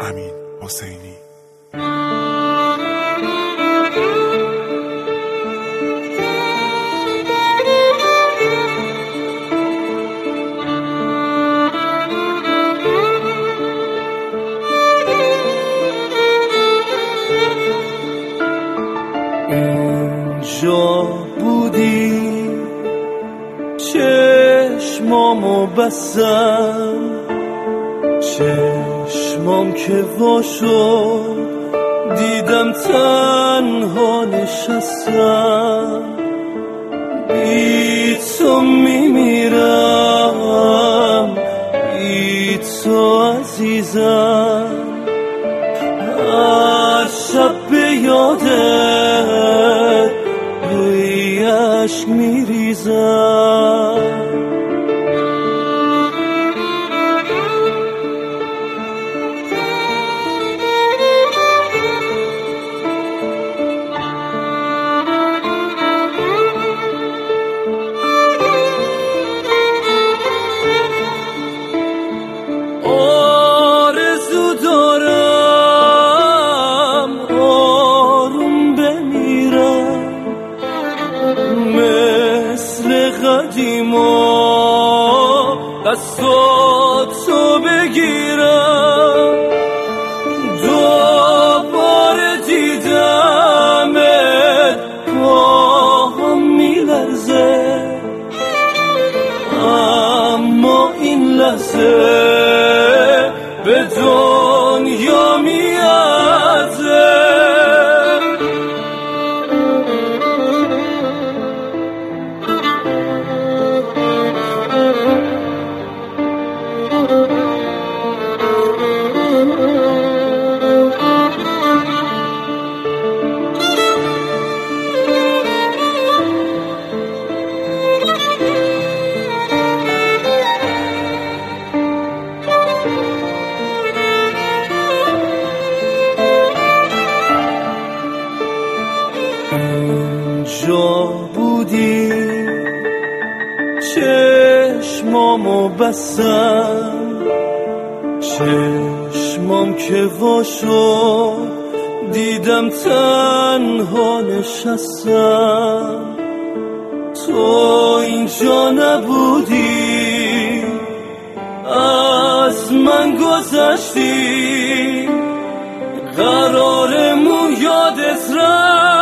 امین حسینی. اونجا بودی چشمامو بستم، چشمام که وا شد دیدم تنها نشستم، بی تو میمیرم، بی تو عزیزم، از شب به یادت روی عشق میریزم. آرزو دارم آروم بمیرم، مثل قدیما دستاتو بگیرم، دوباره دیدمت پاهم میلرزه، اما این لحظه به دنیا میارزه. اونجا بودی چشمامو بستم، چشمام که وا شد دیدم تنها نشستم، تو اینجا نبودی، از من گذشتی، قرارمون یادت رفت.